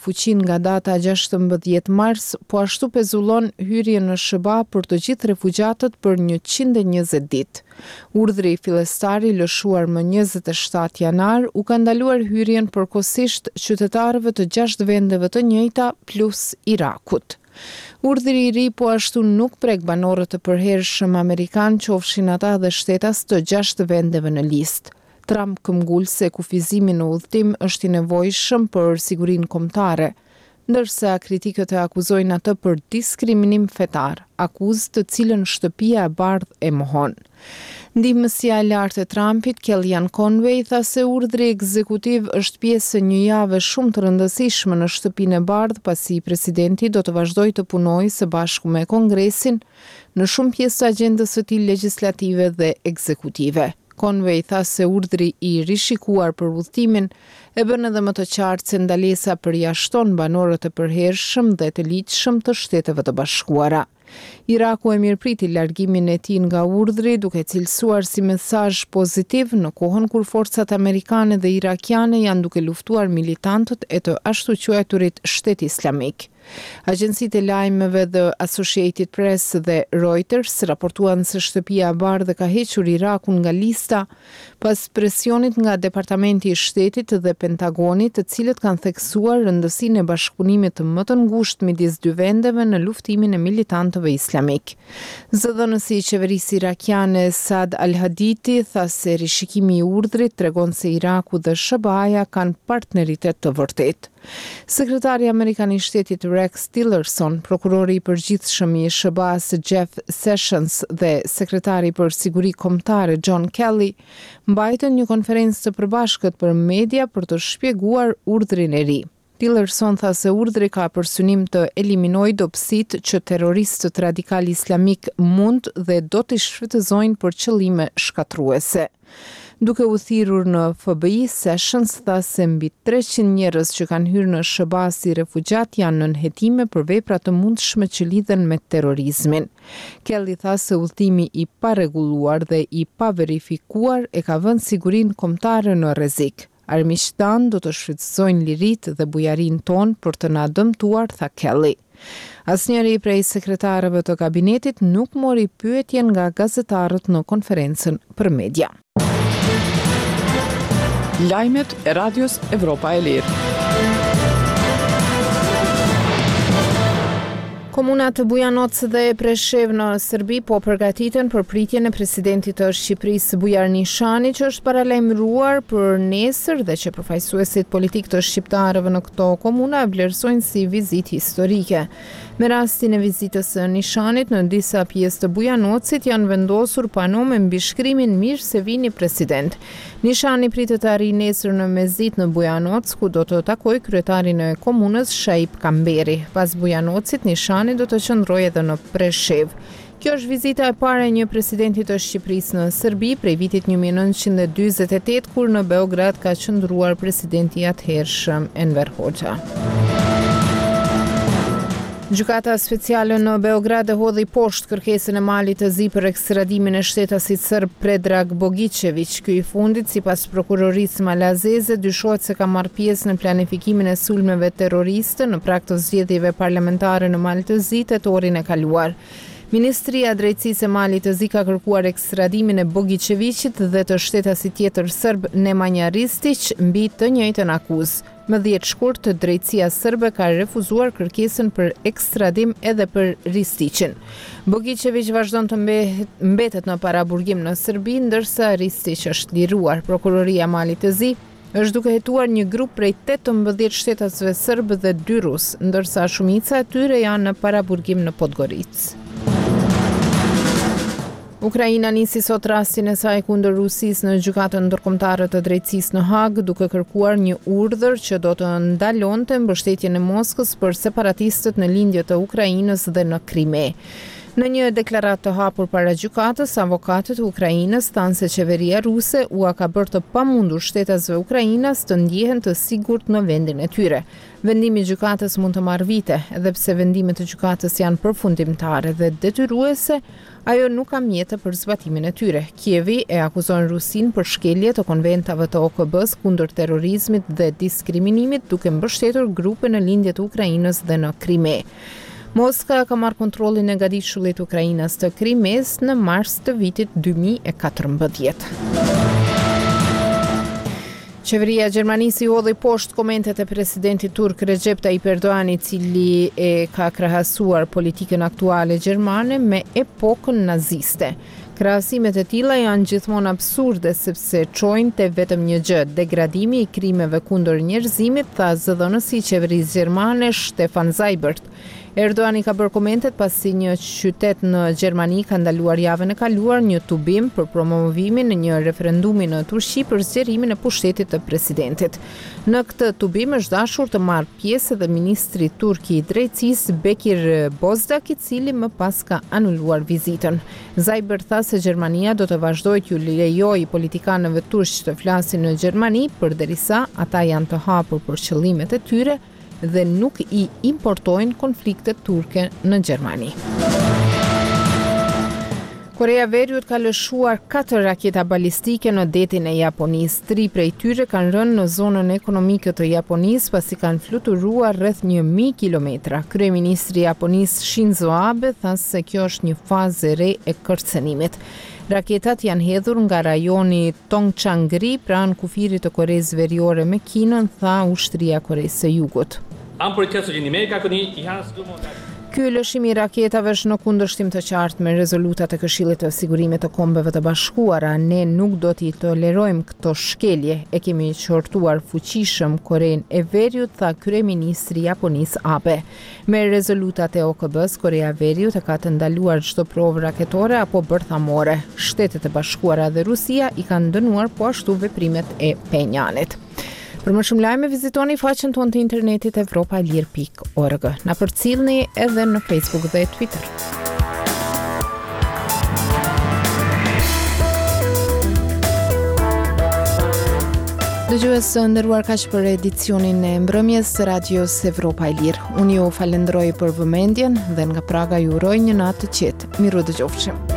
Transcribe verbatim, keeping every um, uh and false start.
fuqin nga data gjashtëmbëdhjetë mars, po ashtu pezullon hyrjen në S B A për të gjithë refugjatët për njëqind e njëzet ditë. Urdhri fillestari lëshuar më njëzet e shtatë janar u ka ndaluar hyrjen përkohësisht qytetarëve të gjashtë vendeve të njëjta plus Irakut. Urdhri i ri po ashtu nuk prek banorët të përhershëm amerikan, qofshin ata dhe shtetas të gjashtë vendeve në listë. Trump këmbgul se kufizimi në udhëtim është i nevojshëm për sigurinë kombëtare, ndërsa kritikët e akuzojnë atë për diskriminim fetar, akuzë të cilën Shtëpia e Bardhë e mohon. Ndihmësia e lartë e Trumpit, Kellyanne Conway, tha se urdhri ekzekutiv është pjesë e një jave shumë të rëndësishme në Shtëpinë e Bardhë, pasi presidenti do të vazhdojë të punojë së bashku me Kongresin në shumë pjesë të agjendës së tij legjislative dhe ekzekutive. Conway tha se urdhri i rishikuar për udhëtimin e bën edhe më të qartë se ndalesa përjashton banorët e përhershëm dhe të ligjshëm të Shteteve të Bashkuara. Iraku e mirëpriti largimin e tij nga urdhri, duke cilësuar si mesazh pozitiv në kohën kur forcat amerikane dhe irakiane janë duke luftuar militantët e të ashtu quajturit Shteti Islamik. Agjencitë e lajmeve The Associated Press dhe Reuters raportuan se Shtëpia e Bardhë ka hequr Irakun nga lista pas presionit nga Departamenti i Shtetit dhe Pentagonit, të cilët kanë theksuar rëndësinë e bashkëpunimit më të ngushtë midis dy vendeve në luftimin e militantëve islamik. Zëdhënësi i qeverisë irakiane Saad al-Haditi tha se rishikimi i urdhrit tregon se Iraku dhe S B A-ja kanë partneritet të vërtetë. Sekretari amerikan i Shtetit Rex Tillerson, prokurori i përgjithshëm i S B A-s Jeff Sessions dhe sekretari për siguri kombëtare John Kelly mbajtën një konferencë të përbashkët për media për të shpjeguar urdhrin e ri. Tillerson tha se urdhri ka për synim të eliminojë dobësitë që terroristët radikal islamik mund dhe do të shfrytëzojnë për qëllime shkatruese. Duke u thirrur në F B I, Sessions tha se mbi treqind njerëz që kanë hyrë në S B A si refugjat janë nën hetime për vepra të mundshme që lidhen me terrorizmin. Kelly tha se udhëtimi i parregulluar dhe i paverifikuar e ka vënë sigurinë kombëtare në rrezik. Armiqtë tanë do të shfrytëzojnë liritë dhe bujarinë tonë për të na dëmtuar, tha Kelly. Asnjëri prej sekretarëve të kabinetit nuk mori pyetje nga gazetarët në konferencën për media. Lajmet e Radios Evropa e Lirë. Komunat të Bujanoc dhe Preshev në Serbi po përgatiten për pritjen e presidentit të Shqipërisë Bujar Nishani, që është paralajmëruar për nesër dhe që përfaqësuesit politik të shqiptarëve në këto komuna e vlerësojnë si vizitë historike. Me rastin e vizitës së Nishanit në disa pjesë të Bujanocit janë vendosur pano me mbishkrimin "Mirë se vini president". Nishani pritet të arrijë nesër në Mezit në Bujanoc, ku do të takojë kryetarin e komunës Shaip Kamberi. Pas Bujanocit, Nishani do të qëndrojë edhe në Preshev. Kjo është vizita e parë e një presidenti të Shqipërisë në Serbi prej vitit një mijë e nëntëqind e dyzet e tetë, kur në Beograd ka qëndruar presidenti i atëhershëm Enver Hoxha. Gjykata speciale në Beograd e hodhi poshtë kërkesën e Malit të Zi për ekstradimin e shtetasit serb Predrag Bogićević. Ky i fundit, sipas prokurorisë malazeze, dyshohet se ka marrë pjesë në planifikimin e sulmeve terroriste në prag të zgjedhjeve parlamentare në Mal të Zi tetorin e kaluar. Ministria e Drejtësisë e Malit të Zi ka kërkuar ekstradimin e Bogićevićit dhe të shtetasit tjetër serb Nemanja Ristić mbi të njëjtën akuzë. Më dhjetë shkurt, drejtësia serbe ka refuzuar kërkesën për ekstradim edhe për Ristićin. Bogićević vazhdon të mbetet në paraburgim në Serbi, ndërsa Ristić është liruar. Prokuroria e Malit të Zi është duke hetuar një grup prej tetëmbëdhjetë shtetasve serb dhe dy rus, ndërsa shumica e tyre janë në paraburgim në Podgoricë. Ukraina nisi sot rastin e saj kundër Rusisë në gjykatën ndërkombëtare të drejtësisë në Hag, duke kërkuar një urdhër që do të ndalonte mbështetjen e Moskës për separatistët në lindje të Ukrainës dhe në Krime. Në një deklaratë të hapur para gjykatës, avokatët e Ukrainës thanë se qeveria ruse u ka bërë të pamundur shtetasve ukrainas të ndjehen të sigurt në vendin e tyre. Vendimi i gjykatës mund të marrë vite, edhe pse vendimet e gjykatës janë përfundimtare dhe detyruese, ajo nuk ka mjete për zbatimin e tyre. Kievi e akuzon Rusin për shkelje të konventave të O K B-s kundër terrorizmit dhe diskriminimit, duke mbështetur grupe në lindje të Ukrainës dhe në Krime. Moska ka marrë kontrollin e gaditshullit të Ukrainës të Krimes në mars të vitit dy mijë e katërmbëdhjetë. Qeveria e Gjermanisë i hodhi poshtë komentet e presidentit turk Recep Tayyip Erdogan, i cili e ka krahasuar politikën aktuale gjermane me epokën naziste. Krahasimet e tilla janë gjithmonë absurde sepse çojnë te vetëm një gjë, degradimi i krimeve kundër njerëzimit, tha zëdhënësi i qeverisë gjermane Stefan Seibert. Erdogan i ka bërë komentet pasi një qytet në Gjermani ka ndaluar javën e kaluar një tubim për promovimin e një referendumi në Turqi për zgjerimin e pushtetit të presidentit. Në këtë tubim është dashur të marrë pjesë edhe ministri turk i drejtësisë Bekir Bozdaq, i cili më pas ka anuluar vizitën. Seibert tha se Gjermania do të vazhdojë t'ju lejojë politikanëve turq të flasin në Gjermani përderisa ata janë të hapur për qëllimet e tyre dhe nuk i importojnë konfliktet turke në Gjermani. Korea e Veriut ka lëshuar katër raketa balistike në detin e Japonisë. Tri prej tyre kanë rënë në zonën ekonomike të Japonisë pasi kanë fluturuar rreth një mijë kilometra. Kryeministri i Japonisë Shinzo Abe tha se kjo është një fazë e re e kërcënimit. Raketat janë hedhur nga rajoni Tongchang-ri pranë kufirit të Koresë Veriore me Kinën, tha ushtria e Koresë së Jugut. Ky lëshim i raketave është në kundërshtim të qartë me rezolutat e Këshillit të Sigurimit të Kombeve të Bashkuara. Ne nuk do t'i tolerojmë këto shkelje. E kemi qortuar fuqishëm Korenë e Veriut, tha kryeministri i Japonisë Abe. Me rezolutat e O K B-s, Korea e Veriut e ka të ndaluar çdo provë raketore apo bërthamore. Shtetet e Bashkuara dhe Rusia i kanë dënuar po ashtu veprimet e Penjanit. Për më shumë lajme, vizitoni faqen tonë të internetit evropa e lirë pikë org. Na përcjellni edhe në Facebook dhe Twitter. Dëgjues të nderuar, kaq për edicionin e mbrëmjes të Radios Evropa e Lirë. Unë ju falenderoj për vëmendjen dhe nga Praga ju uroj një natë të qetë. Miru dëgjofshim.